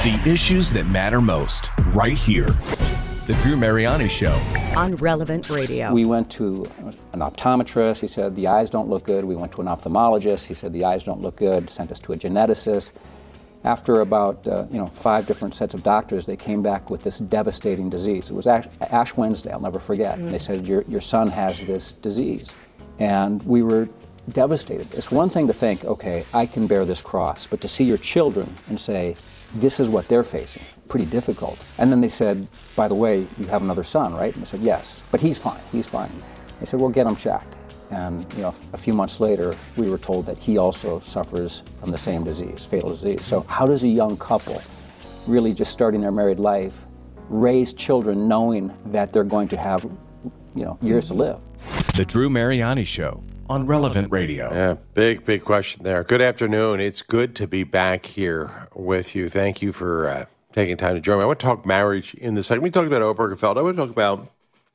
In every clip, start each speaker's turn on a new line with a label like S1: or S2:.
S1: The issues that matter most, right here. The Drew Mariani Show.
S2: On Relevant Radio.
S3: We went to an optometrist. He said, the eyes don't look good. We went to an ophthalmologist. He said, the eyes don't look good. Sent us to a geneticist. After about 5 different sets of doctors, they came back with this devastating disease. It was Ash Wednesday, I'll never forget. They said, your son has this disease. And we were devastated. It's one thing to think, okay, I can bear this cross, but to see your children and say, this is what they're facing, pretty difficult. And then they said, by the way, you have another son, right? And I said, yes, but he's fine. They said, well, get him checked. And a few months later, we were told that he also suffers from the same disease, fatal disease. So how does a young couple, really just starting their married life, raise children knowing that they're going to have, years to live?
S1: The Drew Mariani Show on Relevant Radio.
S4: Yeah, big question there. Good afternoon. It's good to be back here with you. Thank you for taking time to join me. I want to talk marriage in the segment. We talked about Obergefell. I want to talk about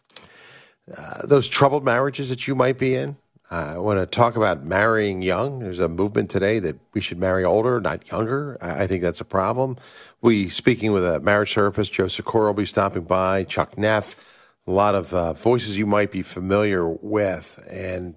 S4: those troubled marriages that you might be in. I want to talk about marrying young. There's a movement today that we should marry older, not younger. I think that's a problem. Speaking with a marriage therapist, Joe Sikora will be stopping by, Chuck Neff, a lot of voices you might be familiar with. And,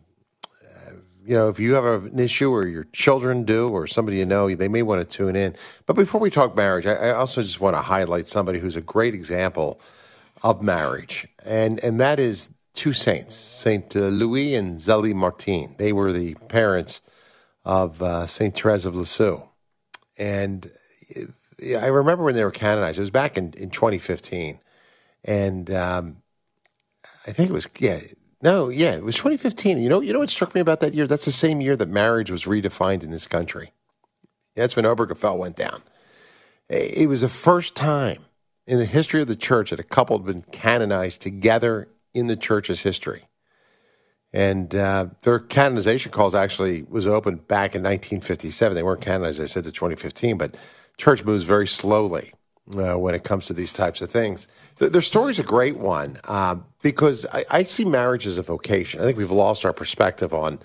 S4: if you have an issue or your children do or somebody you know, they may want to tune in. But before we talk marriage, I also just want to highlight somebody who's a great example of marriage, and that is 2 saints, Saint Louis and Zélie Martin. They were the parents of Saint Therese of Lisieux. And I remember when they were canonized. It was back in 2015. And I think it was, it was 2015. You know what struck me about that year? That's the same year that marriage was redefined in this country. That's when Obergefell went down. It was the first time in the history of the church that a couple had been canonized together in the church's history. And their canonization calls actually was opened back in 1957. They weren't canonized, I said, to 2015, but church moves very slowly when it comes to these types of things. Their story's a great one because I see marriage as a vocation. I think we've lost our perspective on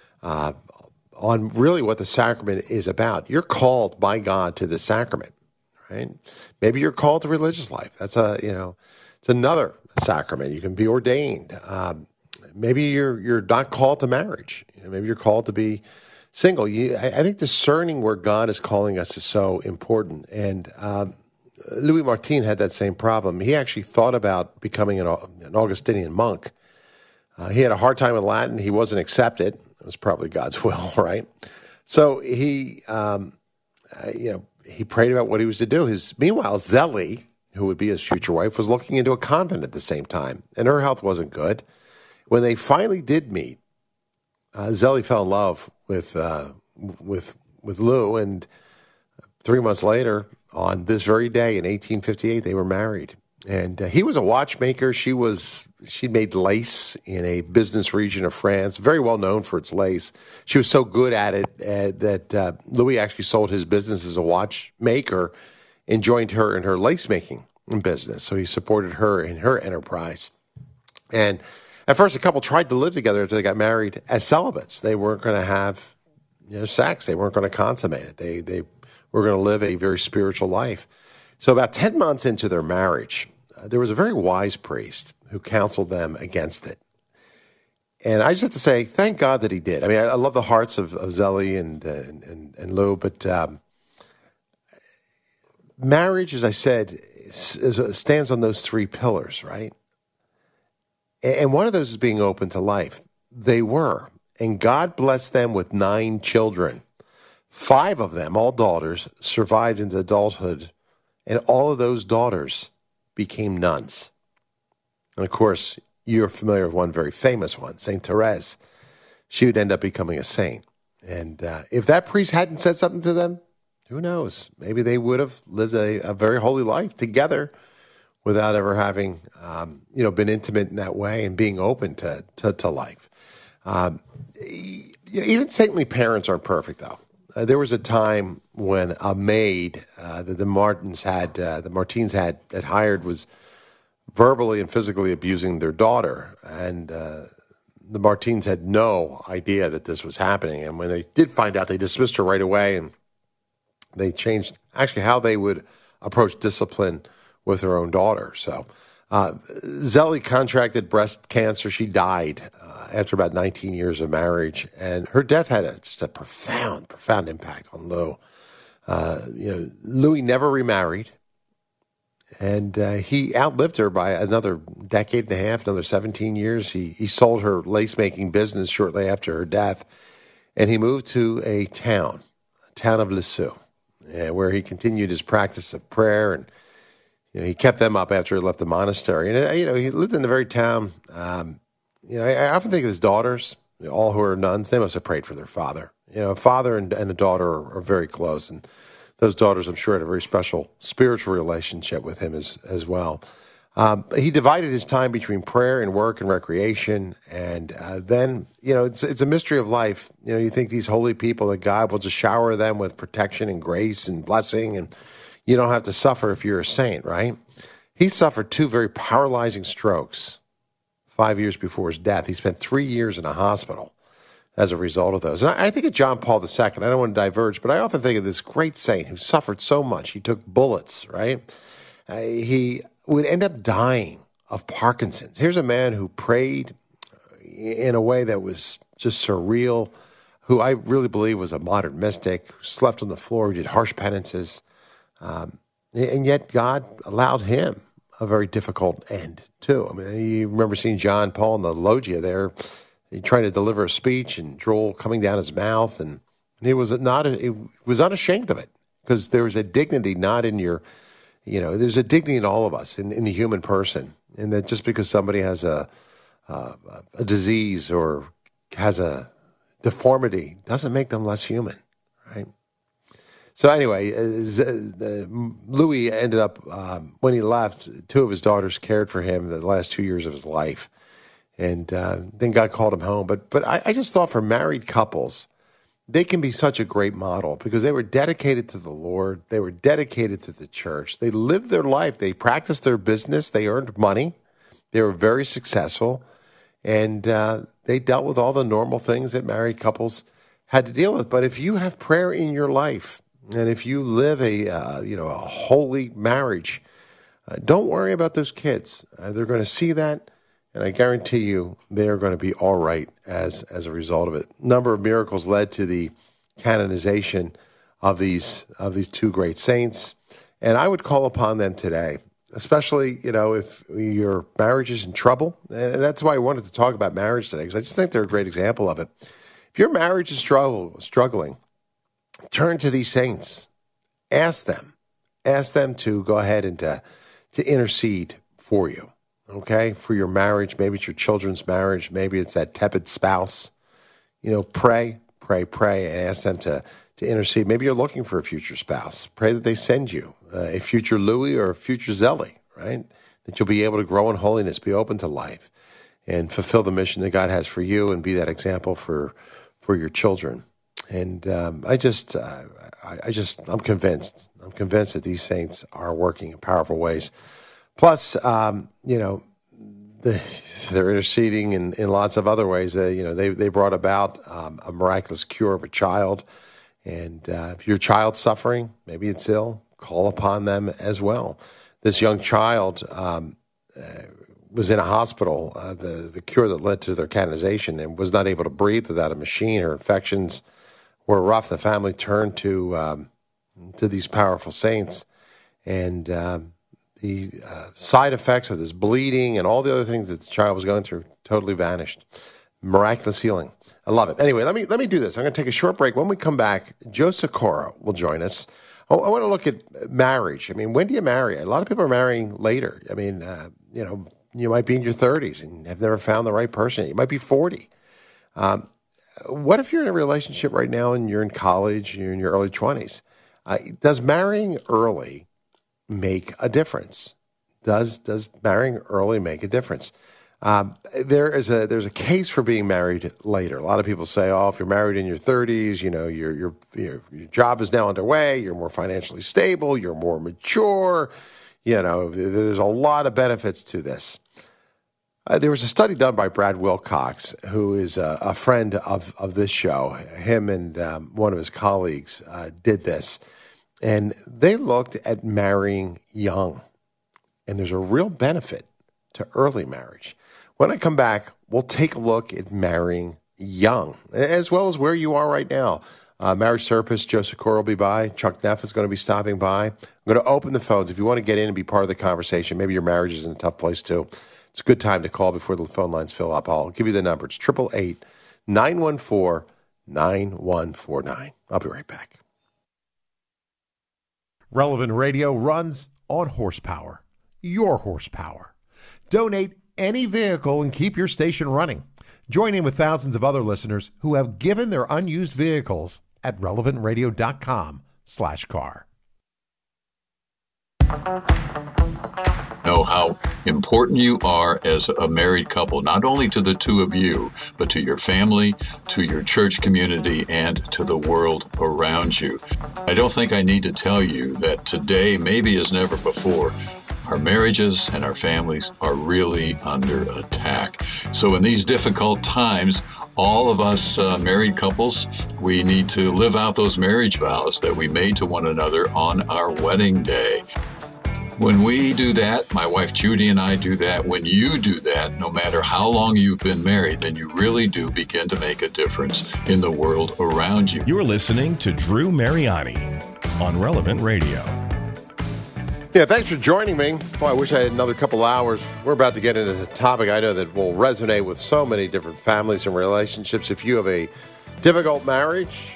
S4: really what the sacrament is about. You're called by God to the sacrament. Right? Maybe you're called to religious life. That's it's another sacrament. You can be ordained. Maybe you're not called to marriage. Maybe you're called to be single. I think discerning where God is calling us is so important. And Louis Martin had that same problem. He actually thought about becoming an Augustinian monk. He had a hard time with Latin. He wasn't accepted. It was probably God's will, right? So he prayed about what he was to do. Meanwhile, Zélie, who would be his future wife, was looking into a convent at the same time, and her health wasn't good. When they finally did meet, Zélie fell in love with Lou, and 3 months later, on this very day in 1858, they were married. And he was a watchmaker. She made lace in a business region of France, very well known for its lace. She was so good at it that Louis actually sold his business as a watchmaker and joined her in her lace making business. So he supported her in her enterprise. And at first, the couple tried to live together until they got married as celibates. They weren't going to have sex. They weren't going to consummate it. They were going to live a very spiritual life. So about 10 months into their marriage, there was a very wise priest who counseled them against it. And I just have to say, thank God that he did. I mean, I love the hearts of Zélie and Lou, but marriage, as I said, stands on those 3 pillars, right? And one of those is being open to life. They were. And God blessed them with 9 children. 5 of them, all daughters, survived into adulthood. And all of those daughters became nuns. And of course, you're familiar with one very famous one, Saint Therese. She would end up becoming a saint. And if that priest hadn't said something to them, who knows? Maybe they would have lived a very holy life together without ever having, been intimate in that way and being open to life. Even saintly parents aren't perfect, though. There was a time when a maid that the Martins had hired was verbally and physically abusing their daughter, and the Martins had no idea that this was happening. And when they did find out, they dismissed her right away, and They changed actually how they would approach discipline with their own daughter. So Zelly contracted breast cancer. She died after about 19 years of marriage, and her death had just a profound impact on Lou. Louis never remarried, and he outlived her by another decade and a half, another 17 years. He sold her lace-making business shortly after her death, and he moved to a town of Lisieux, where he continued his practice of prayer, and he kept them up after he left the monastery. And he lived in the very town. I often think of his daughters, all who are nuns. They must have prayed for their father. A father and a daughter are very close, and those daughters, I'm sure, had a very special spiritual relationship with him as well. He divided his time between prayer and work and recreation, and then, it's a mystery of life. You think these holy people, that God will just shower them with protection and grace and blessing, and you don't have to suffer if you're a saint, right? He suffered 2 very paralyzing strokes 5 years before his death. He spent 3 years in a hospital as a result of those. And I think of John Paul II. I don't want to diverge, but I often think of this great saint who suffered so much. He took bullets, right? He would end up dying of Parkinson's. Here's a man who prayed in a way that was just surreal, who I really believe was a modern mystic, who slept on the floor, who did harsh penances. And yet God allowed him a very difficult end, too. I mean, you remember seeing John Paul in the loggia there, trying to deliver a speech and drool coming down his mouth. And he was unashamed of it, because there was a dignity not in your, there's a dignity in all of us, in the human person. And that just because somebody has a disease or has a deformity doesn't make them less human, right? So anyway, Louis ended up, when he left, 2 of his daughters cared for him the last 2 years of his life. And then God called him home. But I just thought for married couples, they can be such a great model because they were dedicated to the Lord. They were dedicated to the church. They lived their life. They practiced their business. They earned money. They were very successful. And they dealt with all the normal things that married couples had to deal with. But if you have prayer in your life, and if you live a holy marriage, don't worry about those kids. They're going to see that, and I guarantee you they are going to be all right as a result of it. A number of miracles led to the canonization of these 2 great saints, and I would call upon them today, especially if your marriage is in trouble. And that's why I wanted to talk about marriage today, because I just think they're a great example of it. If your marriage is struggling, turn to these saints. Ask them to go ahead and to intercede for you, okay? For your marriage, maybe it's your children's marriage, maybe it's that tepid spouse. Pray, and ask them to intercede. Maybe you're looking for a future spouse. Pray that they send you a future Louis or a future Zelly, right? That you'll be able to grow in holiness, be open to life, and fulfill the mission that God has for you, and be that example for your children. And I'm convinced. I'm convinced that these saints are working in powerful ways. Plus, they're interceding in lots of other ways. They brought about a miraculous cure of a child. And if your child's suffering, maybe it's ill, call upon them as well. This young child was in a hospital, the cure that led to their canonization, and was not able to breathe without a machine. Her infections were rough. The family turned to these powerful saints, and the side effects of this bleeding and all the other things that the child was going through totally vanished. Miraculous healing. I love it. Anyway, let me do this. I'm going to take a short break. When we come back, Joe Sikora will join us. I want to look at marriage. I mean, when do you marry? A lot of people are marrying later. I mean, you might be in your 30s and have never found the right person. You might be 40. What if you're in a relationship right now and you're in college, you're in your early 20s? Does marrying early make a difference? Does marrying early make a difference? There's a case for being married later. A lot of people say, "Oh, if you're married in your 30s, your job is now underway. You're more financially stable. You're more mature. There's a lot of benefits to this." There was a study done by Brad Wilcox, who is a friend of this show. Him and one of his colleagues did this. And they looked at marrying young. And there's a real benefit to early marriage. When I come back, we'll take a look at marrying young, as well as where you are right now. Marriage therapist Joe Sikora will be by. Chuck Neff is going to be stopping by. I'm going to open the phones. If you want to get in and be part of the conversation, maybe your marriage is in a tough place too. It's a good time to call before the phone lines fill up. I'll give you the number. It's 888-914-9149. I'll be right back.
S5: Relevant Radio runs on horsepower. Your horsepower. Donate any vehicle and keep your station running. Join in with thousands of other listeners who have given their unused vehicles at relevantradio.com/car.
S6: Know how important you are as a married couple, not only to the two of you, but to your family, to your church community, and to the world around you. I don't think I need to tell you that today, maybe as never before, our marriages and our families are really under attack. So in these difficult times, all of us married couples, we need to live out those marriage vows that we made to one another on our wedding day. When we do that, my wife Judy and I do that, when you do that, no matter how long you've been married, then you really do begin to make a difference in the world around you.
S1: You're listening to Drew Mariani on Relevant Radio.
S4: Yeah, thanks for joining me. Boy, I wish I had another couple hours. We're about to get into a topic I know that will resonate with so many different families and relationships. If you have a difficult marriage,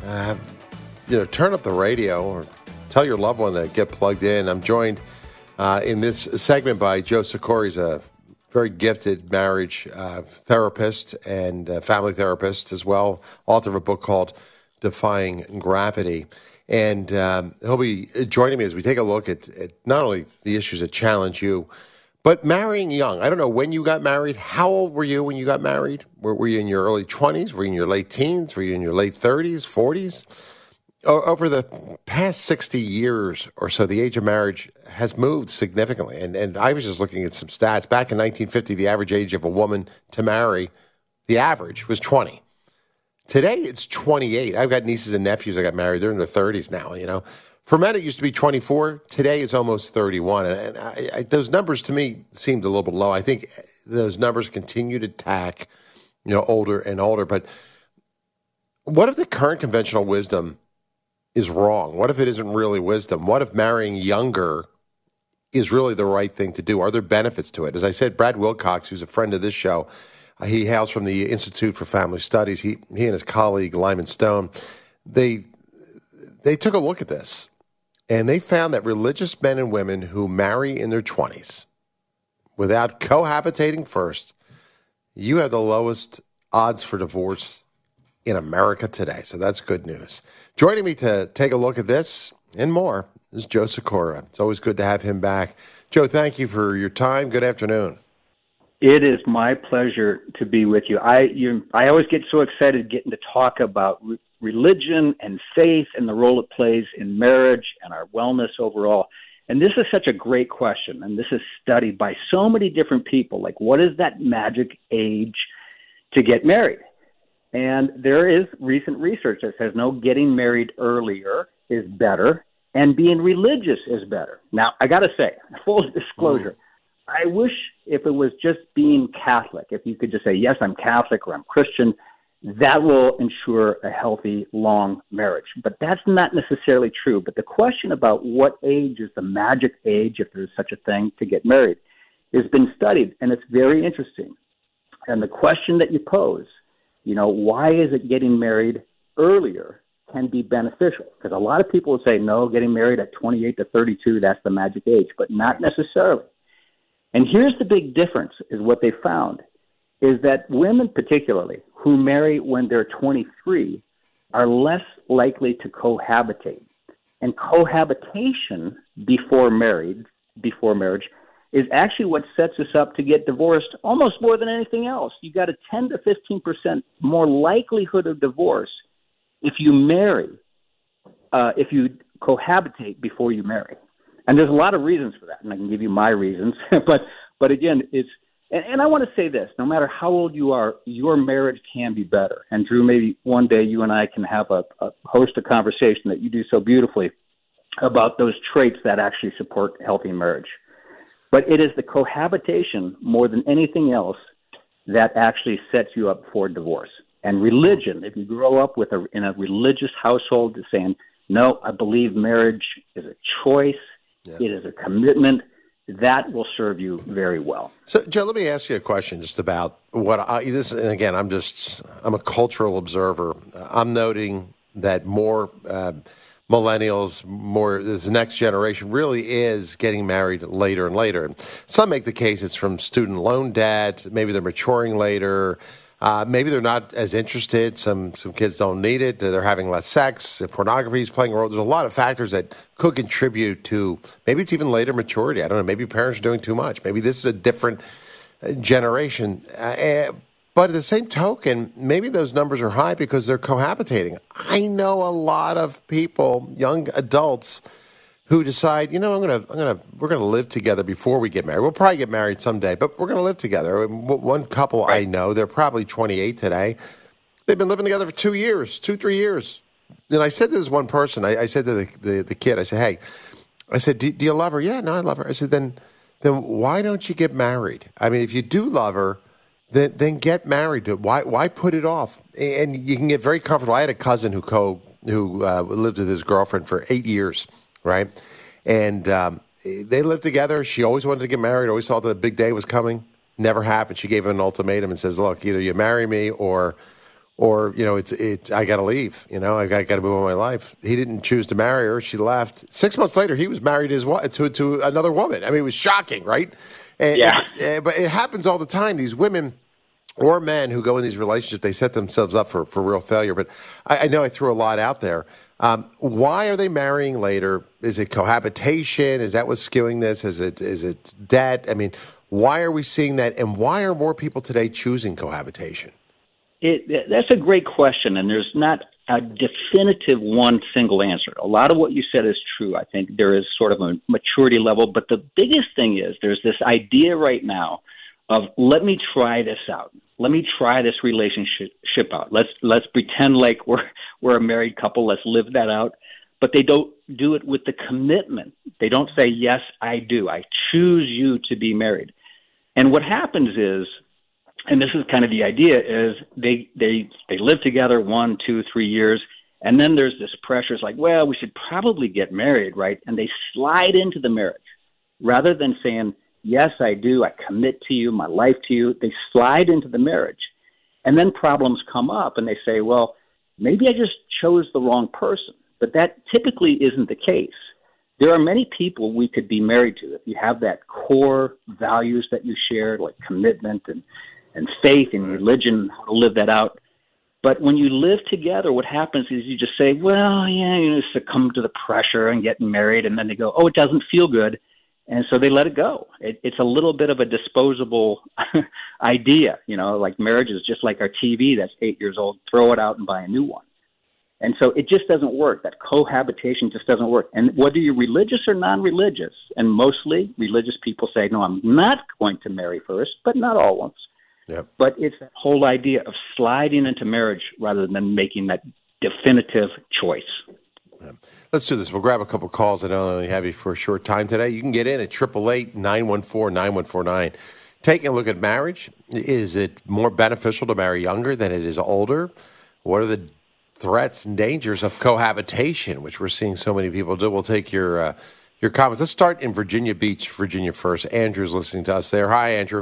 S4: turn up the radio or tell your loved one to get plugged in. I'm joined in this segment by Joe Sikora. He's a very gifted marriage therapist and family therapist as well, author of a book called Defying Gravity. And he'll be joining me as we take a look at not only the issues that challenge you, but marrying young. I don't know when you got married. How old were you when you got married? Were you in your early 20s? Were you in your late teens? Were you in your late 30s, 40s? Over the past 60 years or so, the age of marriage has moved significantly. And I was just looking at some stats. Back in 1950, the average age of a woman to marry, the average was 20. Today, it's 28. I've got nieces and nephews that got married. They're in their 30s now, you know. For men, it used to be 24. Today, it's almost 31. And those numbers, to me, seemed a little bit low. I think those numbers continue to tack, older and older. But what if the current conventional wisdom is wrong? What if it isn't really wisdom? What if marrying younger is really the right thing to do? Are there benefits to it? As I said, Brad Wilcox, who's a friend of this show, he hails from the Institute for Family Studies. He and his colleague, Lyman Stone, they took a look at this, and they found that religious men and women who marry in their 20s without cohabitating first, you have the lowest odds for divorce in America today. So that's good news. Joining me to take a look at this and more is Joe Sikora. It's always good to have him back. Joe, thank you for your time. Good afternoon.
S7: It is my pleasure to be with you. I always get so excited getting to talk about religion and faith and the role it plays in marriage and our wellness overall. And this is such a great question, and this is studied by so many different people. Like, what is that magic age to get married? And there is recent research that says, no, getting married earlier is better, and being religious is better. Now, I got to say, full disclosure, I wish if it was just being Catholic, if you could just say, yes, I'm Catholic or I'm Christian, that will ensure a healthy, long marriage. But that's not necessarily true. But the question about what age is the magic age, if there's such a thing, to get married, has been studied, and it's very interesting. And the question that you pose, why is it getting married earlier can be beneficial? Because a lot of people will say, no, getting married at 28 to 32, that's the magic age, but not necessarily. And here's the big difference is what they found is that women particularly who marry when they're 23 are less likely to cohabitate. And cohabitation before marriage is actually what sets us up to get divorced almost more than anything else. You got a 10 to 15% more likelihood of divorce if you marry, if you cohabitate before you marry. And there's a lot of reasons for that, and I can give you my reasons. but again, and I want to say this, no matter how old you are, your marriage can be better. And Drew, maybe one day you and I can have host a conversation that you do so beautifully about those traits that actually support healthy marriage. But it is the cohabitation more than anything else that actually sets you up for divorce. And religion, if you grow up in a religious household saying, no, I believe marriage is a choice, it is a commitment, that will serve you very well.
S4: So, Joe, let me ask you a question just about and again, I'm a cultural observer. I'm noting that more millennials, this next generation really is getting married later and later. Some make the case it's from student loan debt. Maybe they're maturing later. Maybe they're not as interested. Some kids don't need it. They're having less sex. Pornography is playing a role. There's a lot of factors that could contribute to maybe it's even later maturity. I don't know. Maybe parents are doing too much. Maybe this is a different generation. But at the same token, maybe those numbers are high because they're cohabitating. I know a lot of people, young adults, who decide, we're gonna live together before we get married. We'll probably get married someday, but we're gonna live together. One couple I know, they're probably 28 today. They've been living together for 3 years. And I said to this one person, I said to the kid, I said, hey, I said, do you love her? Yeah, no, I love her. I said, then why don't you get married? I mean, if you do love her, then get married. Why put it off? And you can get very comfortable. I had a cousin who lived with his girlfriend for 8 years. Right, and they lived together. She always wanted to get married. Always thought the big day was coming. Never happened. She gave him an ultimatum and says, "Look, either you marry me, or I got to leave. I got to move on my life." He didn't choose to marry her. She left. 6 months later, he was married to another woman. I mean, it was shocking, right? But it happens all the time. These women or men who go in these relationships, they set themselves up for real failure. But I know I threw a lot out there. Why are they marrying later? Is it cohabitation? Is that what's skewing this? Is it debt? I mean, why are we seeing that? And why are more people today choosing cohabitation?
S7: That's a great question, and there's not a definitive one single answer. A lot of what you said is true. I think there is sort of a maturity level, but the biggest thing is there's this idea right now of let me try this out. Let me try this relationship out. Let's pretend like we're a married couple. Let's live that out. But they don't do it with the commitment. They don't say, yes, I do. I choose you to be married. And what happens is, and this is kind of the idea, is they live together 1, 2, 3 years, and then there's this pressure. It's like, well, we should probably get married, right? And they slide into the marriage rather than saying, yes, I do. I commit to you, my life to you. They slide into the marriage. And then problems come up and they say, well, maybe I just chose the wrong person. But that typically isn't the case. There are many people we could be married to if you have that core values that you share, like commitment and faith and religion, how to live that out. But when you live together, what happens is you just say, well, you succumb to the pressure and getting married. And then they go, oh, it doesn't feel good. And so they let it go. It's a little bit of a disposable idea, like marriage is just like our TV that's 8 years old. Throw it out and buy a new one. And so it just doesn't work. That cohabitation just doesn't work. And whether you're religious or non-religious, and mostly religious people say, no, I'm not going to marry first, but not always. Yep. But it's that whole idea of sliding into marriage rather than making that definitive choice.
S4: Yeah. Let's do this. We'll grab a couple calls. I don't only have you for a short time today. You can get in at 888-914-9149. Taking a look at marriage, is it more beneficial to marry younger than it is older? What are the threats and dangers of cohabitation, which we're seeing so many people do? We'll take your comments. Let's start in Virginia Beach, Virginia first. Andrew's listening to us there. Hi, Andrew.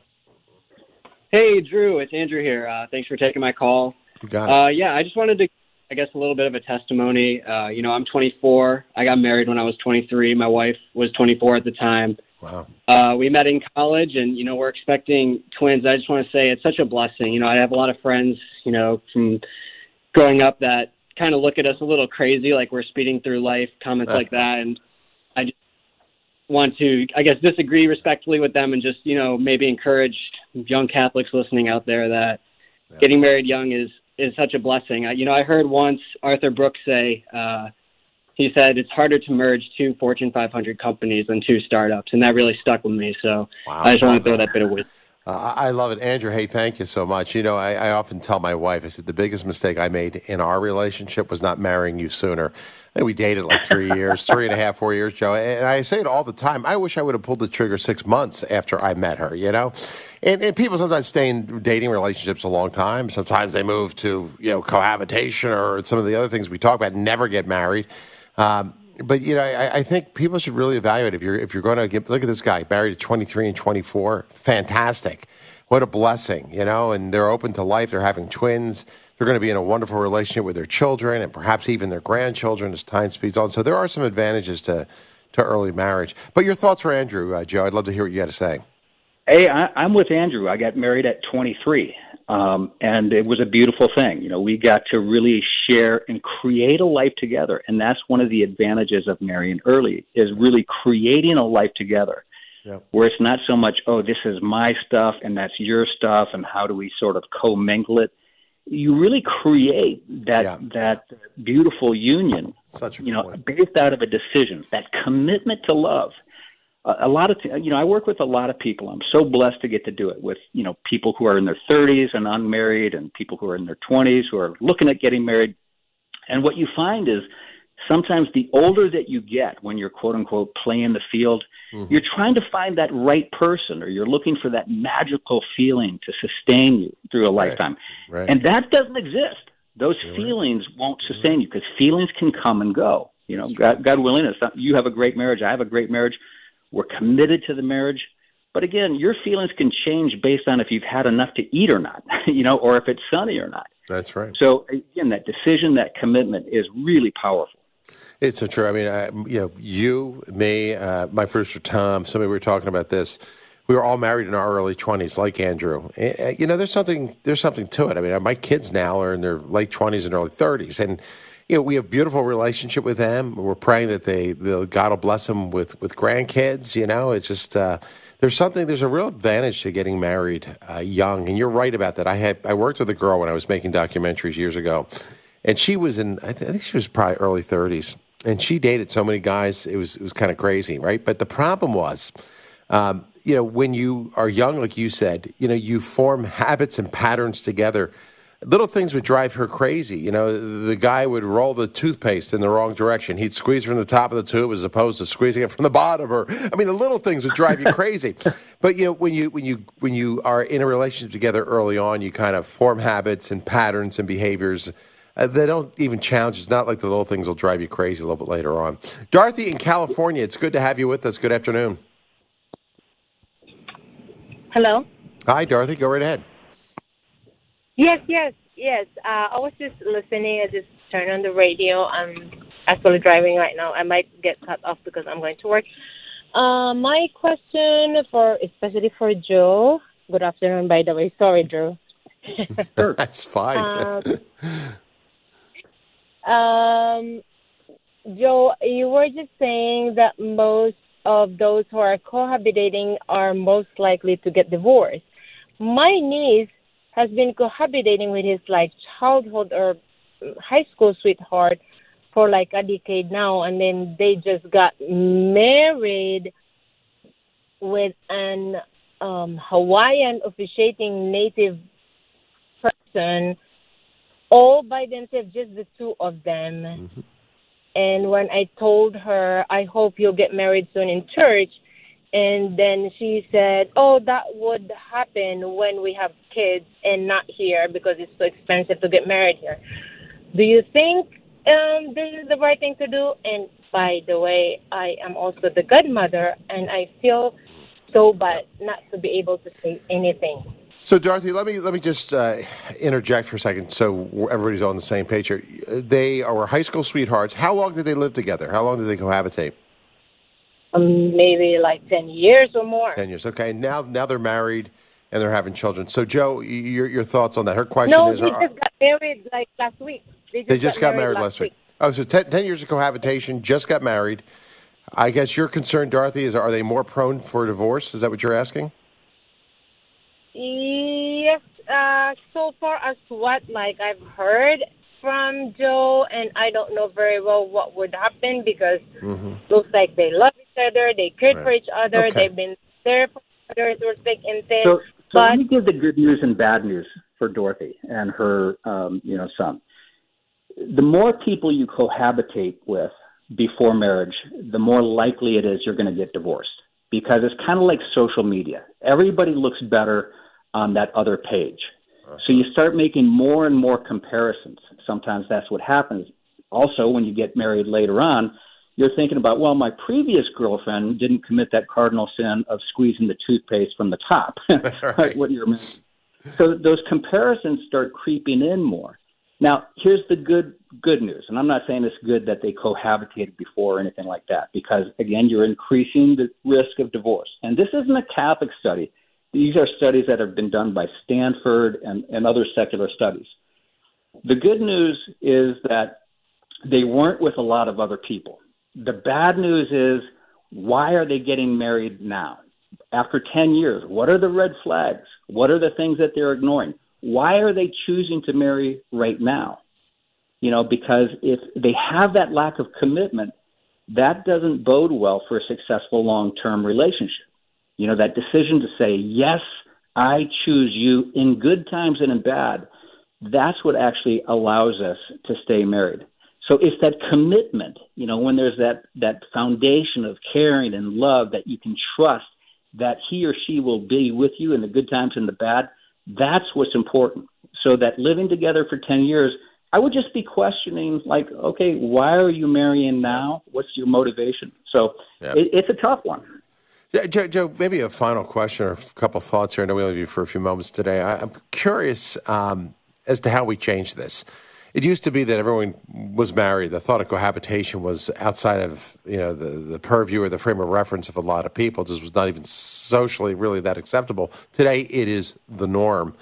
S8: Hey, Drew. It's Andrew here. Thanks for taking my call.
S4: You got it.
S8: I just wanted to, I guess, a little bit of a testimony. I'm 24. I got married when I was 23. My wife was 24 at the time.
S4: Wow.
S8: We met in college, and, we're expecting twins. I just want to say it's such a blessing. I have a lot of friends, from growing up that kind of look at us a little crazy, like we're speeding through life, comments like that. And I just want to, I guess, disagree respectfully with them and just, maybe encourage young Catholics listening out there that getting married young is such a blessing. I heard once Arthur Brooks say, he said, it's harder to merge 2 Fortune 500 companies than 2 startups. And that really stuck with me. So I just want to throw that bit of wisdom.
S4: I love it. Andrew, hey, thank you so much. You know, I often tell my wife, I said, the biggest mistake I made in our relationship was not marrying you sooner. I think we dated like 3 years, 3.5, 4 years, Joe. And I say it all the time. I wish I would have pulled the trigger 6 months after I met her, you know? And people sometimes stay in dating relationships a long time. Sometimes they move to, cohabitation or some of the other things we talk about, never get married. But I think people should really evaluate if you're going to look at this guy married at 23 and 24, fantastic, what a blessing, and they're open to life. They're having twins. They're going to be in a wonderful relationship with their children and perhaps even their grandchildren as time speeds on. So there are some advantages to early marriage. But your thoughts for Andrew, Joe? I'd love to hear what you got to say.
S7: Hey, I'm with Andrew. I got married at 23. And it was a beautiful thing. We got to really share and create a life together. And that's one of the advantages of marrying early, is really creating a life together. Yep. Where it's not so much, this is my stuff and that's your stuff, and how do we sort of commingle it. You really create that beautiful union, based out of a decision, that commitment to love. I work with a lot of people. I'm so blessed to get to do it with, people who are in their 30s and unmarried, and people who are in their 20s who are looking at getting married. And what you find is sometimes the older that you get, when you're quote unquote playing the field, you're trying to find that right person, or you're looking for that magical feeling to sustain you through a lifetime. Right. And that doesn't exist. Those feelings won't sustain you, because feelings can come and go. God willing, you have a great marriage. I have a great marriage. We're committed to the marriage. But again, your feelings can change based on if you've had enough to eat or not, or if it's sunny or not.
S4: That's right.
S7: So again, that decision, that commitment is really powerful.
S4: It's so true. I mean, you, me, my producer, Tom, somebody, we were talking about this. We were all married in our early 20s, like Andrew. There's something to it. I mean, my kids now are in their late 20s and early 30s. And we have a beautiful relationship with them. We're praying that God will bless them with grandkids. It's just there's a real advantage to getting married young, and you're right about that. I worked with a girl when I was making documentaries years ago, and she was I think she was probably early 30s, and she dated so many guys. It was kind of crazy, right? But the problem was, when you are young, like you said, you form habits and patterns together. Little things would drive her crazy. The guy would roll the toothpaste in the wrong direction. He'd squeeze from the top of the tube as opposed to squeezing it from the bottom. The little things would drive you crazy. But when you are in a relationship together early on, you kind of form habits and patterns and behaviors. They don't even challenge. It's not like the little things will drive you crazy a little bit later on. Dorothy in California, it's good to have you with us. Good afternoon.
S9: Hello.
S4: Hi, Dorothy. Go right ahead.
S9: Yes. I was just listening. I just turned on the radio. I'm actually driving right now. I might get cut off because I'm going to work. My question especially for Joe. Good afternoon, by the way. Sorry, Drew.
S4: That's fine.
S9: Joe, you were just saying that most of those who are cohabitating are most likely to get divorced. My niece has been cohabitating with his childhood or high school sweetheart for a decade now, and then they just got married with an Hawaiian officiating native person, all by themselves, just the two of them. Mm-hmm. And when I told her, I hope you'll get married soon in church, and then she said, that would happen when we have kids and not here because it's so expensive to get married here. Do you think this is the right thing to do? And by the way, I am also the godmother, and I feel so bad not to be able to say anything.
S4: So, Dorothy, let me just interject for a second so everybody's on the same page here. They are high school sweethearts. How long did they live together? How long did they cohabitate?
S9: Maybe 10 years or more.
S4: 10 years, okay. Now they're married and they're having children. So, Joe, your thoughts on that? Her question is...
S9: No, they just got married last week.
S4: They just got married last week. Oh, so 10 years of cohabitation, just got married. I guess your concern, Dorothy, is are they more prone for divorce? Is that what you're asking?
S9: Yes. So far as what I've heard from Joe, and I don't know very well what would happen because looks like they love each other, they cared for each other, they've been there for each other through thick and thin.
S7: So let me give the good news and bad news for Dorothy and her, son. The more people you cohabitate with before marriage, the more likely it is you're going to get divorced, because it's kind of like social media. Everybody looks better on that other page. So you start making more and more comparisons. Sometimes that's what happens. Also, when you get married later on, you're thinking about, well, my previous girlfriend didn't commit that cardinal sin of squeezing the toothpaste from the top.
S4: Right.
S7: So those comparisons start creeping in more. Now, here's the good news, and I'm not saying it's good that they cohabitated before or anything like that, because, again, you're increasing the risk of divorce. And this isn't a Catholic study. These are studies that have been done by Stanford and other secular studies. The good news is that they weren't with a lot of other people. The bad news is, why are they getting married now? After 10 years, what are the red flags? What are the things that they're ignoring? Why are they choosing to marry right now? Because if they have that lack of commitment, that doesn't bode well for a successful long-term relationship. That decision to say, yes, I choose you in good times and in bad, that's what actually allows us to stay married. So it's that commitment, when there's that foundation of caring and love that you can trust that he or she will be with you in the good times and the bad, that's what's important. So that living together for 10 years, I would just be questioning, okay, why are you marrying now? What's your motivation? So it's a tough one.
S4: Yeah, Joe, maybe a final question or a couple thoughts here. I know we only have you for a few moments today. I'm curious as to how we change this. It used to be that everyone was married. The thought of cohabitation was outside of the purview or the frame of reference of a lot of people. This was not even socially really that acceptable. Today, it is the norm.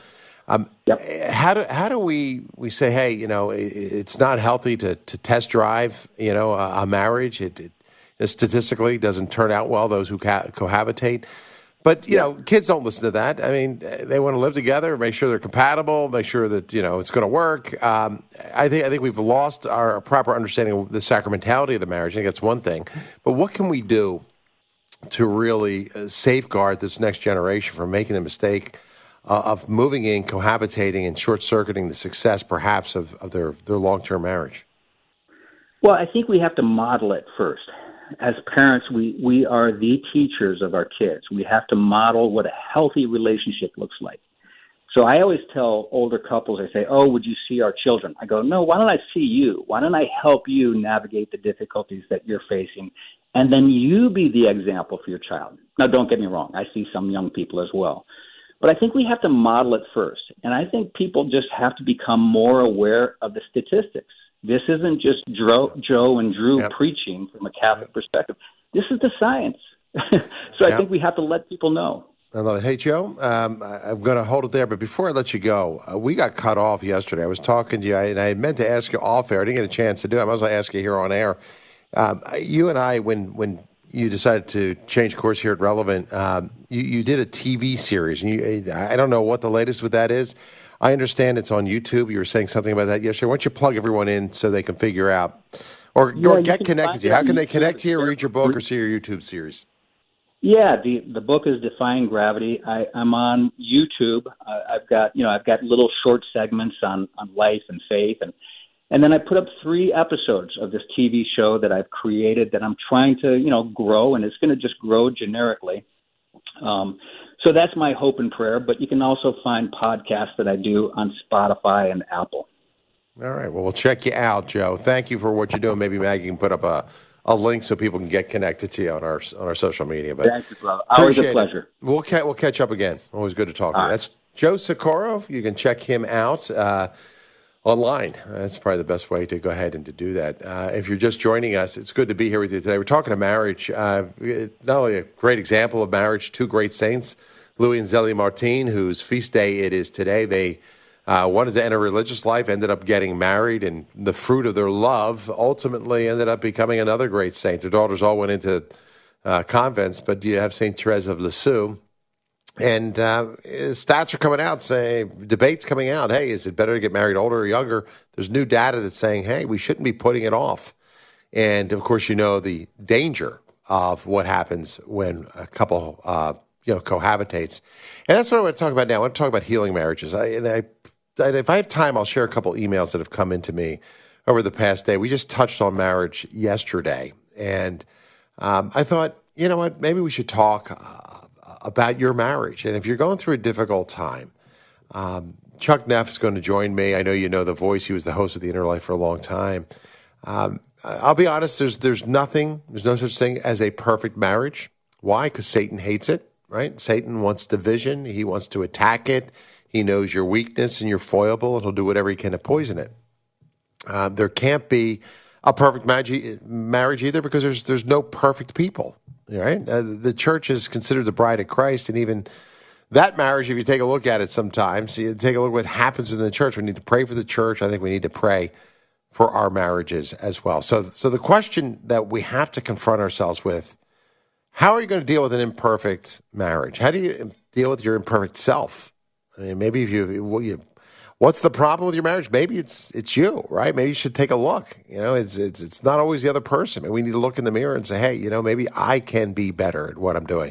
S4: How do we say, hey, it's not healthy to test drive, a marriage. It statistically doesn't turn out well, those who cohabitate. But, kids don't listen to that. I mean, they want to live together, make sure they're compatible, make sure that, it's going to work. I think we've lost our proper understanding of the sacramentality of the marriage. I think that's one thing. But what can we do to really safeguard this next generation from making the mistake of moving in, cohabitating, and short-circuiting the success, perhaps, of their long-term marriage?
S7: Well, I think we have to model it first. As parents, we are the teachers of our kids. We have to model what a healthy relationship looks like. So I always tell older couples, I say, oh, would you see our children? I go, no, why don't I see you? Why don't I help you navigate the difficulties that you're facing? And then you be the example for your child. Now, don't get me wrong. I see some young people as well. But I think we have to model it first. And I think people just have to become more aware of the statistics. This isn't just Joe and Drew preaching from a Catholic perspective. This is the science. So I think we have to let people know.
S4: I love it. Hey, Joe, I'm going to hold it there. But before I let you go, we got cut off yesterday. I was talking to you, and I meant to ask you off air. I didn't get a chance to do it. I was going to ask you here on air. You and I, when you decided to change course here at Relevant, you did a TV series. And I don't know what the latest with that is. I understand it's on YouTube. You were saying something about that yesterday. Why don't you plug everyone in so they can figure out or get connected to you? How can they connect to you, read your book, or see your YouTube series?
S7: Yeah, the book is Defying Gravity. I'm on YouTube. I've got little short segments on life and faith, and then I put up 3 episodes of this TV show that I've created that I'm trying to grow, and it's going to just grow generically. So that's my hope and prayer, but you can also find podcasts that I do on Spotify and Apple.
S4: All right. Well, we'll check you out, Joe. Thank you for what you're doing. Maybe Maggie can put up a link so people can get connected to you on our social media. But
S7: thank you, brother. Always a pleasure.
S4: We'll catch up again. Always good to talk to you. That's Joe Socorro. You can check him out online. That's probably the best way to go ahead and to do that. If you're just joining us, it's good to be here with you today. We're talking to marriage. Not only a great example of marriage, 2 great saints, Louis and Zélie Martin, whose feast day it is today. They wanted to enter religious life, ended up getting married, and the fruit of their love ultimately ended up becoming another great saint. Their daughters all went into convents, but you have St. Therese of Lisieux. And stats are coming out, debates coming out. Hey, is it better to get married older or younger? There's new data that's saying, hey, we shouldn't be putting it off. And, of course, the danger of what happens when a couple, cohabitates. And that's what I want to talk about now. I want to talk about healing marriages. If I have time, I'll share a couple emails that have come into me over the past day. We just touched on marriage yesterday, and I thought, you know what, maybe we should talk about your marriage. And if you're going through a difficult time, Chuck Neff is going to join me. I know you know the voice. He was the host of The Inner Life for a long time. I'll be honest, there's no such thing as a perfect marriage. Why? Because Satan hates it, right? Satan wants division. He wants to attack it. He knows your weakness and you're foible, and he'll do whatever he can to poison it. There can't be a perfect marriage either, because there's no perfect people, right? The church is considered the bride of Christ, and even that marriage, if you take a look at it sometimes, you take a look at what happens within the church. We need to pray for the church. I think we need to pray for our marriages as well. So the question that we have to confront ourselves with, how are you going to deal with an imperfect marriage? How do you deal with your imperfect self? I mean, maybe if what's the problem with your marriage? Maybe it's you, right? Maybe you should take a look. It's not always the other person. Maybe we need to look in the mirror and say, hey, maybe I can be better at what I'm doing.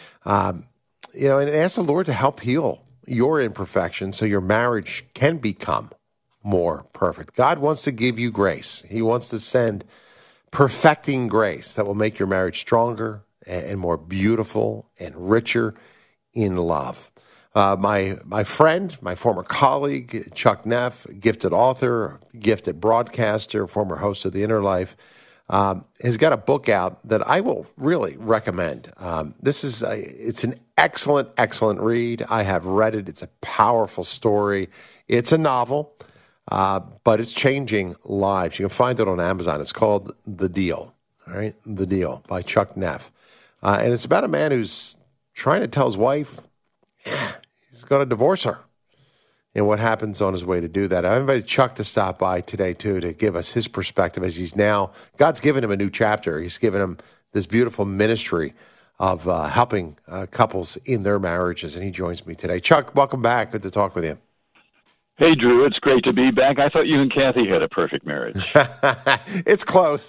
S4: And ask the Lord to help heal your imperfections so your marriage can become more perfect. God wants to give you grace. He wants to send perfecting grace that will make your marriage stronger and more beautiful and richer in love. My friend, my former colleague, Chuck Neff, gifted author, gifted broadcaster, former host of The Inner Life, has got a book out that I will really recommend. It's an excellent read. I have read it. It's a powerful story. It's a novel, but it's changing lives. You can find it on Amazon. It's called The Deal, all right? The Deal by Chuck Neff. And it's about a man who's trying to tell his wife, he's going to divorce her, and what happens on his way to do that. I invited Chuck to stop by today, too, to give us his perspective as God's given him a new chapter. He's given him this beautiful ministry of helping couples in their marriages, and he joins me today. Chuck, welcome back. Good to talk with you.
S10: Hey, Drew, it's great to be back. I thought you and Kathy had a perfect marriage.
S4: It's close.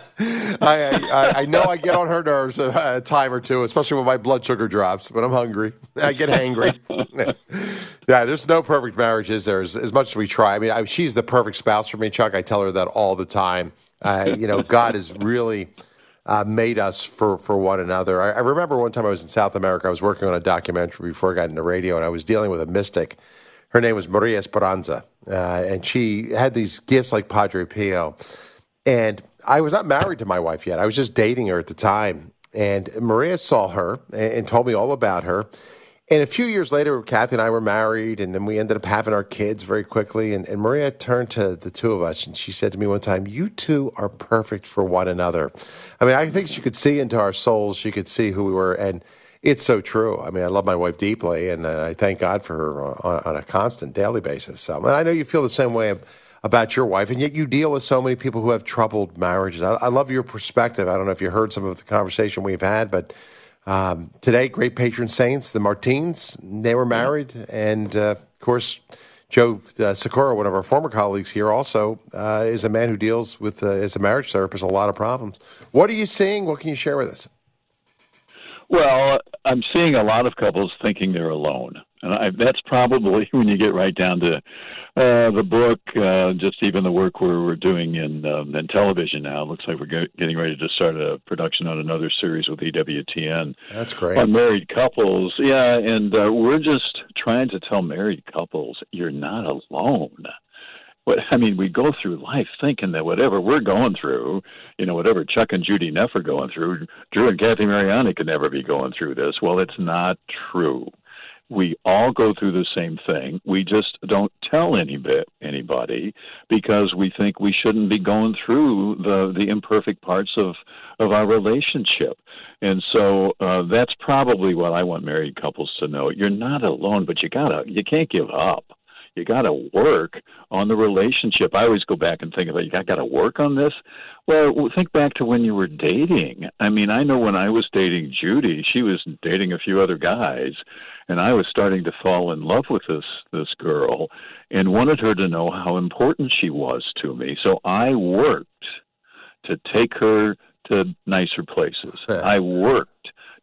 S4: I know I get on her nerves a time or two, especially when my blood sugar drops, but I'm hungry. I get hangry. Yeah, there's no perfect marriage, is there? As much as we try. I mean, she's the perfect spouse for me, Chuck. I tell her that all the time. God has really made us for one another. I remember one time I was in South America. I was working on a documentary before I got into radio, and I was dealing with a mystic. Her name was Maria Esperanza, and she had these gifts like Padre Pio. And I was not married to my wife yet. I was just dating her at the time. And Maria saw her and told me all about her. And a few years later, Kathy and I were married, and then we ended up having our kids very quickly. And Maria turned to the two of us, and she said to me one time, "You two are perfect for one another." I mean, I think she could see into our souls. She could see who we were. And it's so true. I mean, I love my wife deeply, and I thank God for her on a constant, daily basis. So, and I know you feel the same way about your wife, and yet you deal with so many people who have troubled marriages. I love your perspective. I don't know if you heard some of the conversation we've had, but today, great patron saints, the Martins, they were married, and of course, Joe Sikora, one of our former colleagues here, also is a man who deals with, as a marriage therapist, a lot of problems. What are you seeing? What can you share with us?
S10: Well, I'm seeing a lot of couples thinking they're alone. And that's probably when you get right down to the book, just even the work we're doing in television now. It looks like we're getting ready to start a production on another series with EWTN.
S4: That's great.
S10: On married couples. Yeah, and we're just trying to tell married couples, you're not alone. We go through life thinking that whatever we're going through, whatever Chuck and Judy Neff are going through, Drew and Kathy Mariani could never be going through this. Well, it's not true. We all go through the same thing. We just don't tell anybody because we think we shouldn't be going through the imperfect parts of our relationship. And so that's probably what I want married couples to know. You're not alone, but you can't give up. You got to work on the relationship. I always go back and think about, I got to work on this. Well, think back to when you were dating. I mean, I know when I was dating Judy, she was dating a few other guys, and I was starting to fall in love with this girl and wanted her to know how important she was to me. So I worked to take her to nicer places. I worked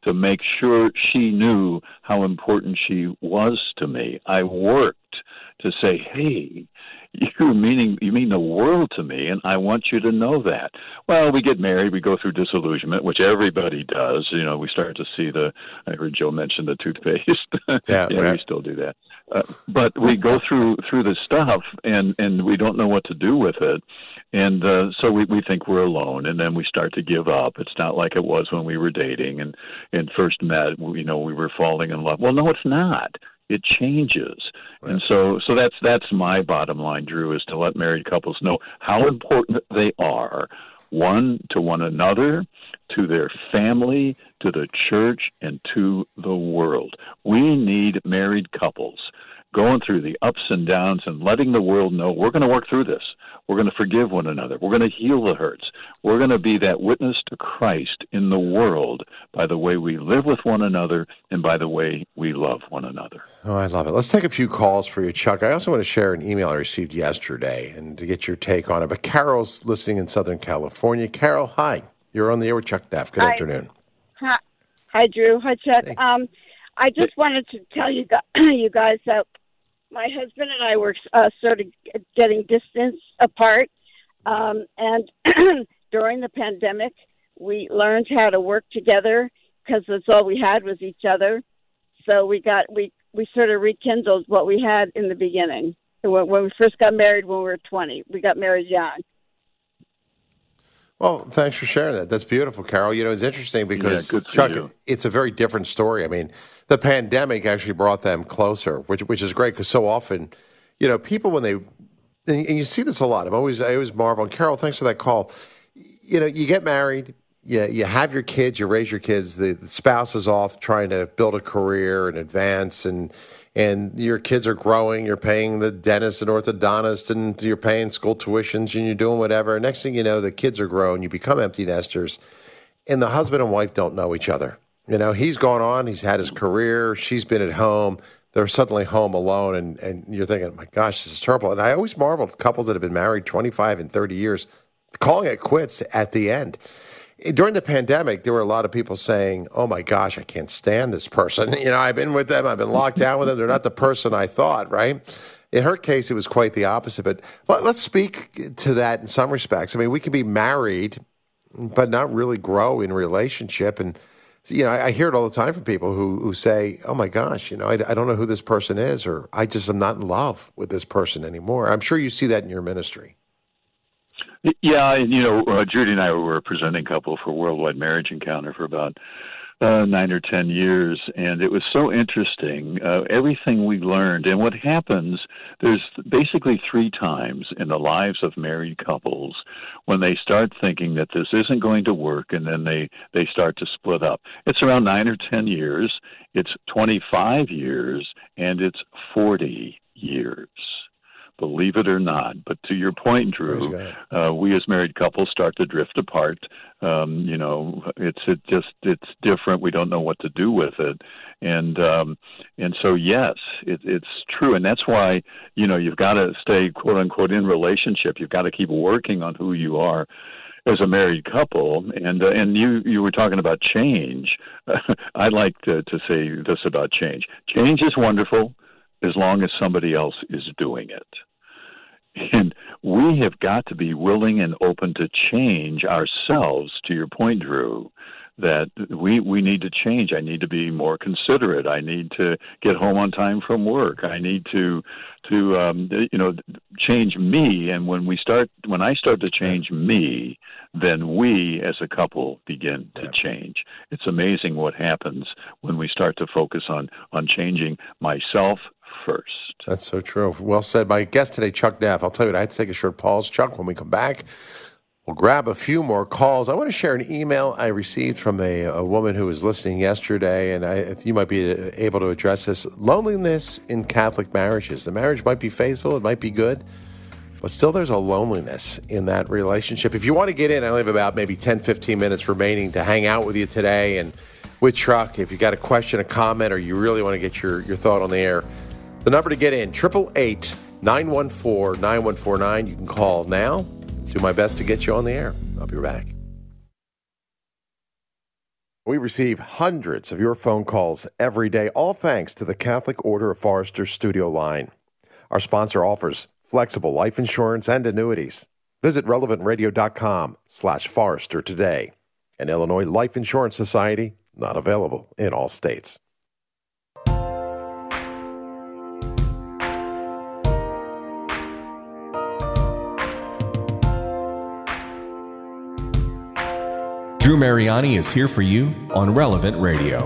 S10: to make sure she knew how important she was to me. I worked to say, hey, you mean the world to me, and I want you to know that. Well, we get married, we go through disillusionment, which everybody does. We start to see I heard Joe mention the toothpaste.
S4: Yeah,
S10: we still do that. But we go through the stuff, and we don't know what to do with it. And so we think we're alone, and then we start to give up. It's not like it was when we were dating and first met. We were falling in love. Well, no, it's not. It changes. Right. And so that's my bottom line, Drew, is to let married couples know how important they are, one to one another, to their family, to the church, and to the world. We need married couples going through the ups and downs and letting the world know we're going to work through this. We're going to forgive one another. We're going to heal the hurts. We're going to be that witness to Christ in the world by the way we live with one another and by the way we love one another.
S4: Oh, I love it. Let's take a few calls for you, Chuck. I also want to share an email I received yesterday and to get your take on it. But Carol's listening in Southern California. Carol, hi. You're on the air with Chuck Neff. Good afternoon.
S11: Hi, Drew. Hi, Chuck. I just wanted to tell you guys that my husband and I were sort of getting distance apart, and during the pandemic, we learned how to work together because that's all we had was each other. So we sort of rekindled what we had in the beginning. When we first got married when we were 20, we got married young.
S4: Well, thanks for sharing that. That's beautiful, Carol. It's interesting because, Chuck, it's a very different story. I mean, the pandemic actually brought them closer, which is great because so often, people when they, and you see this a lot. I always marvel. And Carol, thanks for that call. You get married, you have your kids, you raise your kids, the spouse is off trying to build a career and advance, and your kids are growing, you're paying the dentist and orthodontist, and you're paying school tuitions, and you're doing whatever. And next thing you know, the kids are grown, you become empty nesters, and the husband and wife don't know each other. He's gone on, he's had his career, she's been at home, they're suddenly home alone, and you're thinking, my gosh, this is terrible. And I always marvel at couples that have been married 25 and 30 years, calling it quits at the end. During the pandemic, there were a lot of people saying, oh, my gosh, I can't stand this person. I've been with them. I've been locked down with them. They're not the person I thought, right? In her case, it was quite the opposite. But let's speak to that in some respects. I mean, we can be married, but not really grow in a relationship. And, I hear it all the time from people who say, oh, my gosh, I don't know who this person is, or I just am not in love with this person anymore. I'm sure you see that in your ministry.
S10: Yeah, and Judy and I were a presenting couple for Worldwide Marriage Encounter for about 9 or 10 years, and it was so interesting, everything we learned. And what happens, there's basically 3 times in the lives of married couples when they start thinking that this isn't going to work, and then they start to split up. It's around 9 or 10 years, it's 25 years, and it's 40 years. Believe it or not. But to your point, Drew, we as married couples start to drift apart. It's different. We don't know what to do with it. And so, yes, it's true. And that's why, you've got to stay, quote unquote, in relationship. You've got to keep working on who you are as a married couple. And you were talking about change. I like to say this about change. Change is wonderful as long as somebody else is doing it. And we have got to be willing and open to change ourselves, to your point, Drew, that we need to change. I need to be more considerate. I need to get home on time from work. I need to change me. And when I start to change me, then we as a couple begin to change. It's amazing what happens when we start to focus on changing myself first.
S4: That's so true. Well said. My guest today, Chuck Neff. I'll tell you what, I had to take a short pause. Chuck, when we come back, we'll grab a few more calls. I want to share an email I received from a woman who was listening yesterday, and you might be able to address this. Loneliness in Catholic marriages. The marriage might be faithful, it might be good, but still there's a loneliness in that relationship. If you want to get in, I only have about maybe 10, 15 minutes remaining to hang out with you today. And with Chuck, if you got a question, a comment, or you really want to get your thought on the air, the number to get in, 888-914-9149. You can call now. Do my best to get you on the air. I'll be back. We receive hundreds of your phone calls every day, all thanks to the Catholic Order of Forester Studio Line. Our sponsor offers flexible life insurance and annuities. Visit relevantradio.com/Forester today. An Illinois Life Insurance Society, not available in all states.
S1: Drew Mariani is here for you on Relevant Radio.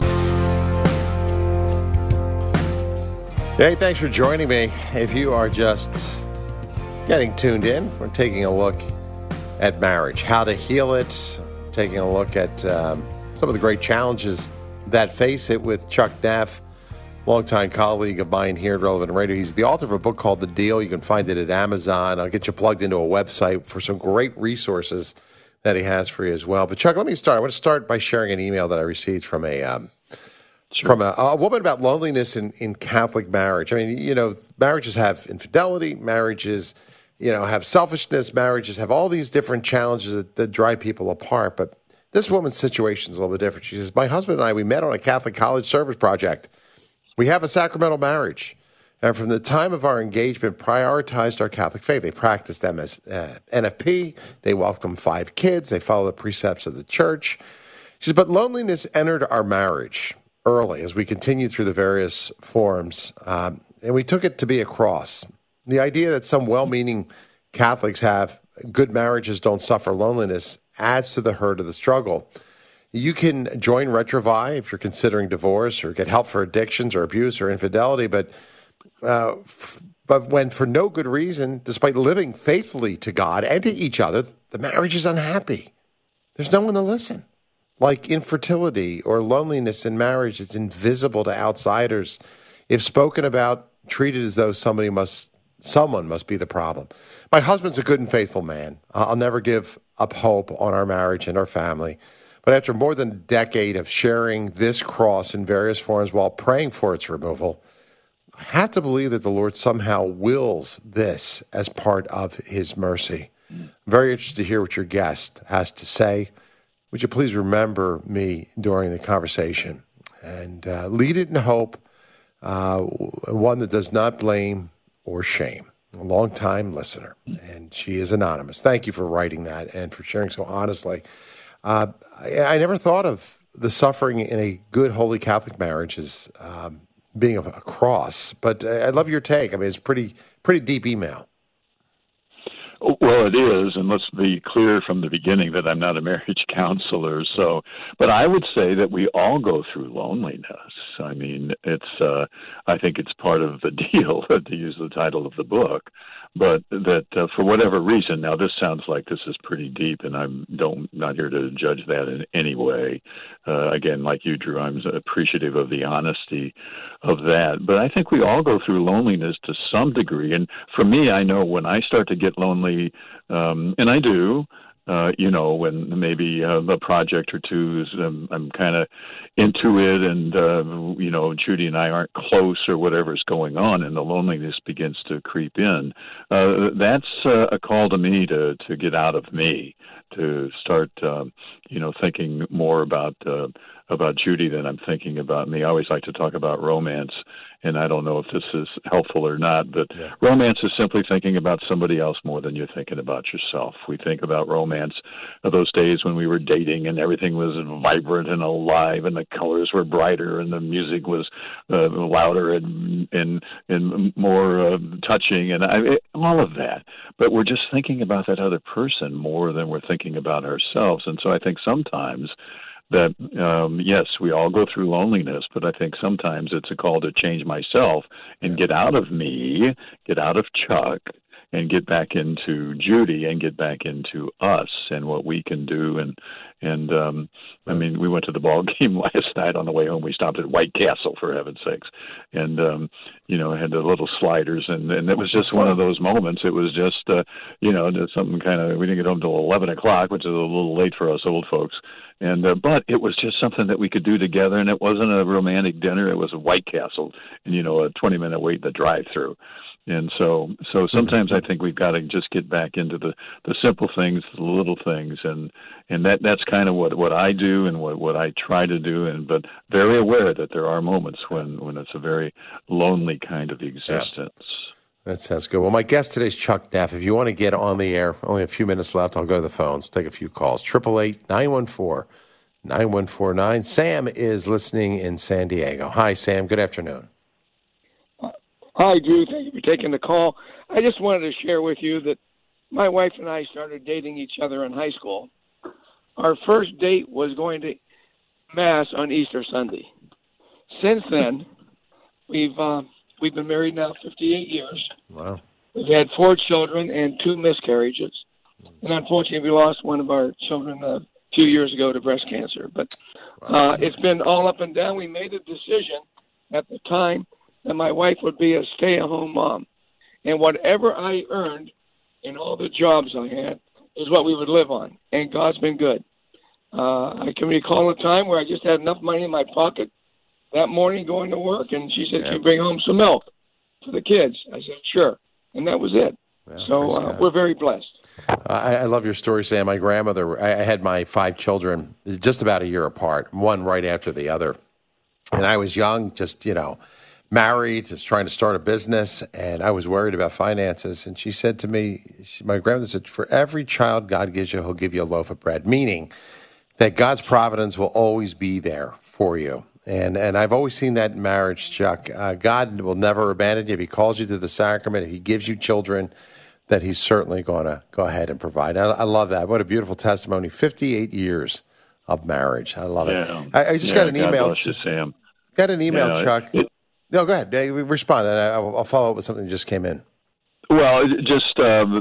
S4: Hey, thanks for joining me. If you are just getting tuned in, we're taking a look at marriage, how to heal it, taking a look at some of the great challenges that face it with Chuck Neff, longtime colleague of mine here at Relevant Radio. He's the author of a book called The Deal. You can find it at Amazon. I'll get you plugged into a website for some great resources that he has for you as well. But Chuck, let me start. I want to start by sharing an email that I received from a woman about loneliness in Catholic marriage. I mean, you know, marriages have infidelity, marriages, you know, have selfishness, marriages have all these different challenges that drive people apart. But this woman's situation is a little bit different. She says, my husband and I, we met on a Catholic college service project. We have a sacramental marriage. And from the time of our engagement, prioritized our Catholic faith. They practiced NFP. They welcomed 5 kids. They followed the precepts of the church. She says, but loneliness entered our marriage early as we continued through the various forms, and we took it to be a cross. The idea that some well-meaning Catholics have good marriages don't suffer loneliness adds to the hurt of the struggle. You can join Retrovi if you're considering divorce or get help for addictions or abuse or infidelity, but when for no good reason, despite living faithfully to God and to each other, the marriage is unhappy. There's no one to listen. Like infertility or loneliness in marriage, it's invisible to outsiders. If spoken about, treated as though someone must be the problem. My husband's a good and faithful man. I'll never give up hope on our marriage and our family. But after more than a decade of sharing this cross in various forms while praying for its removal, I have to believe that the Lord somehow wills this as part of his mercy. I'm very interested to hear what your guest has to say. Would you please remember me during the conversation and lead it in hope, one that does not blame or shame. A long-time listener, and she is anonymous. Thank you for writing that and for sharing so honestly. I never thought of the suffering in a good, holy Catholic marriage as being a cross, but I love your take. I mean, it's pretty deep email.
S10: Well, it is, and let's be clear from the beginning that I'm not a marriage counselor. So, but I would say that we all go through loneliness. I mean, it's I think it's part of the deal, to use the title of the book. But that for whatever reason, now this sounds like this is pretty deep, and I'm not here to judge that in any way. Again, like you, Drew, I'm appreciative of the honesty of that. But I think we all go through loneliness to some degree. And for me, I know when I start to get lonely, and I do, when maybe a project or two is I'm kind of into it, and Judy and I aren't close or whatever's going on, and the loneliness begins to creep in. That's a call to me to get out of me, to start thinking more about Judy than I'm thinking about me. I always like to talk about romance, and I don't know if this is helpful or not, but romance is simply thinking about somebody else more than you're thinking about yourself. We think about romance of those days when we were dating and everything was vibrant and alive and the colors were brighter and the music was louder and more touching and all of that. But we're just thinking about that other person more than we're thinking about ourselves. And so I think sometimes that, yes, we all go through loneliness, but I think sometimes it's a call to change myself and get out of me, get out of Chuck, and get back into Judy and get back into us and what we can do. And I mean, we went to the ball game last night. On the way home, we stopped at White Castle, for heaven's sakes, and had the little sliders, and it was just one of those moments. It was just something kind of. We didn't get home till 11 o'clock, which is a little late for us old folks. And but it was just something that we could do together, and it wasn't a romantic dinner. It was a White Castle, and a 20-minute wait in the drive-through. And so sometimes I think we've got to just get back into the simple things, the little things, and that's kind of what I do and what I try to do, but very aware that there are moments when it's a very lonely kind of existence.
S4: Yeah. That sounds good. Well, my guest today is Chuck Neff. If you want to get on the air, only a few minutes left, I'll go to the phones. We'll take a few calls. 888-914-9149. Sam is listening in San Diego. Hi, Sam. Good afternoon.
S12: Hi, Drew. Thank you for taking the call. I just wanted to share with you that my wife and I started dating each other in high school. Our first date was going to Mass on Easter Sunday. Since then, we've been married now 58 years.
S4: Wow.
S12: We've had 4 children and 2 miscarriages. And unfortunately, we lost one of our children a few years ago to breast cancer. But it's been all up and down. We made a decision at the time that my wife would be a stay-at-home mom. And whatever I earned in all the jobs I had is what we would live on. And God's been good. I can recall a time where I just had enough money in my pocket that morning going to work, and she said, "Can you bring home some milk for the kids?" I said, "Sure." And that was it. Yeah, so we're very blessed.
S4: I love your story, Sam. My grandmother, I had my 5 children just about a year apart, one right after the other. And I was young, just, married, just trying to start a business, and I was worried about finances. And she said to me, my grandmother said, "For every child God gives you, he'll give you a loaf of bread," meaning that God's providence will always be there for you. And I've always seen that in marriage, Chuck. God will never abandon you. If he calls you to the sacrament, if he gives you children, that he's certainly going to go ahead and provide. I love that. What a beautiful testimony. 58 years of marriage. I love it. I just got an email.
S10: God bless you, Sam.
S4: Got an email, Chuck. No, go ahead. Respond, and I'll follow up with something that just came in.
S10: Well, just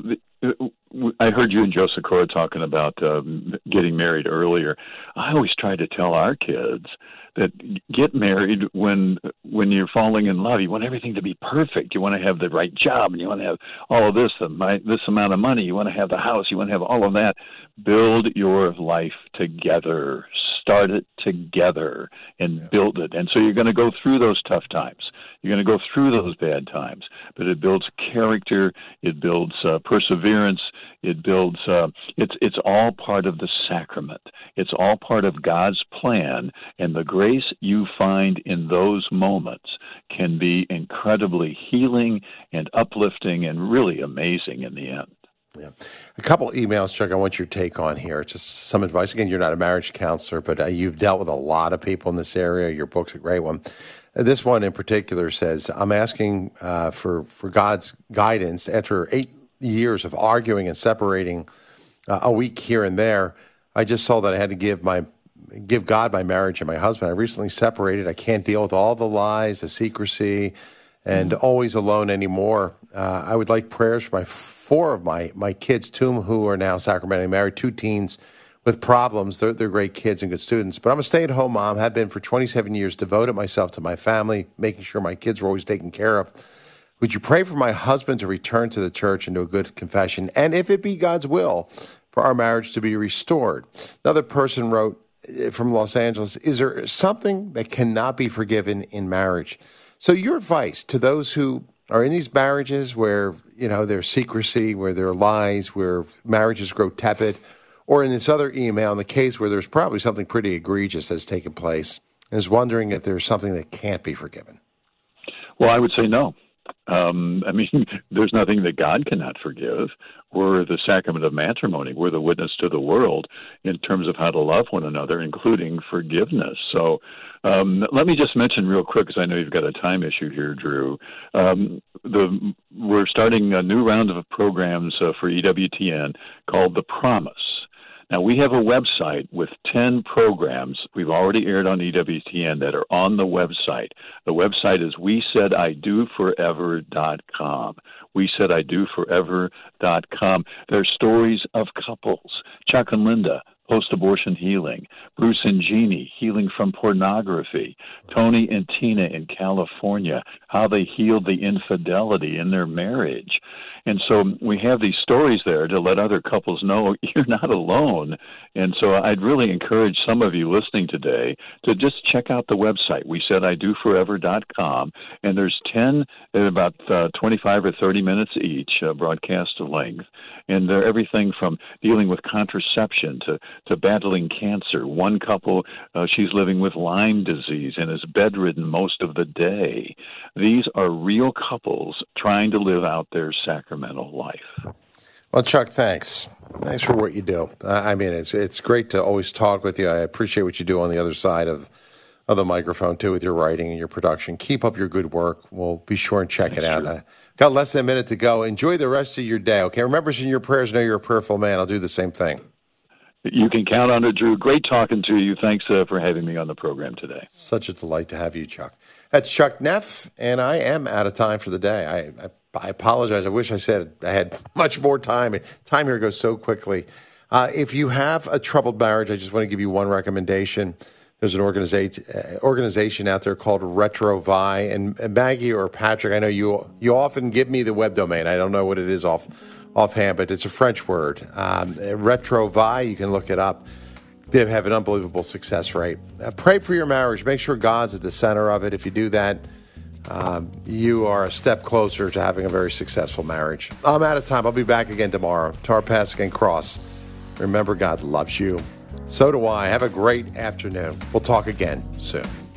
S10: I heard you and Joe Sikora talking about getting married earlier. I always try to tell our kids that get married when you're falling in love. You want everything to be perfect. You want to have the right job, and you want to have all of this, this amount of money. You want to have the house. You want to have all of that. Build your life together. Start it together and build it. And so you're going to go through those tough times. You're going to go through those bad times. But it builds character. It builds perseverance. It builds. It's all part of the sacrament. It's all part of God's plan. And the grace you find in those moments can be incredibly healing and uplifting and really amazing in the end.
S4: Yeah. A couple emails, Chuck, I want your take on here. It's just some advice. Again, you're not a marriage counselor, but you've dealt with a lot of people in this area. Your book's a great one. This one in particular says, I'm asking for God's guidance. After 8 years of arguing and separating a week here and there, I just saw that I had to give God my marriage and my husband. I recently separated. I can't deal with all the lies, the secrecy, and always alone anymore. I would like prayers for 4 of my kids, 2 who are now sacramentally married, 2 teens with problems. They're great kids and good students. But I'm a stay-at-home mom, have been for 27 years, devoted myself to my family, making sure my kids were always taken care of. Would you pray for my husband to return to the church and do a good confession? And if it be God's will, for our marriage to be restored. Another person wrote from Los Angeles, is there something that cannot be forgiven in marriage? So your advice to those who are in these marriages where, there's secrecy, where there are lies, where marriages grow tepid, or in this other email, in the case where there's probably something pretty egregious that's taken place, and is wondering if there's something that can't be forgiven.
S10: Well, I would say no. There's nothing that God cannot forgive. We're the sacrament of matrimony. We're the witness to the world in terms of how to love one another, including forgiveness. So let me just mention real quick, because I know you've got a time issue here, Drew. We're starting a new round of programs for EWTN called The Promise. Now, we have a website with 10 programs we've already aired on EWTN that are on the website. The website is WeSaidIDoForever.com. WeSaidIDoForever.com. They're stories of couples, Chuck and Linda, post-abortion healing, Bruce and Jeannie, healing from pornography, Tony and Tina in California, how they healed the infidelity in their marriage. And so we have these stories there to let other couples know you're not alone. And so I'd really encourage some of you listening today to just check out the website, WeSaidIDoForever.com. And there's 10, about 25 or 30 minutes each, broadcast length. And they're everything from dealing with contraception to battling cancer. One couple, she's living with Lyme disease and is bedridden most of the day. These are real couples trying to live out their sacramental life.
S4: Well, Chuck, thanks. Thanks for what you do. I mean, it's great to always talk with you. I appreciate what you do on the other side of the microphone, too, with your writing and your production. Keep up your good work. We'll be sure and check it out. Got less than a minute to go. Enjoy the rest of your day, okay? Remember us in your prayers. Know you're a prayerful man. I'll do the same thing.
S10: You can count on it, Drew. Great talking to you. Thanks for having me on the program today.
S4: Such a delight to have you, Chuck. That's Chuck Neff, and I am out of time for the day. I apologize. I wish I said I had much more time. Time here goes so quickly. If you have a troubled marriage, I just want to give you one recommendation. There's an organization out there called RetroVi. And Maggie or Patrick, I know you often give me the web domain. I don't know what it is offhand, but it's a French word. RetroVi, you can look it up. They have an unbelievable success rate. Pray for your marriage. Make sure God's at the center of it. If you do that, you are a step closer to having a very successful marriage. I'm out of time. I'll be back again tomorrow. Tar Pass and Cross. Remember, God loves you. So do I. Have a great afternoon. We'll talk again soon.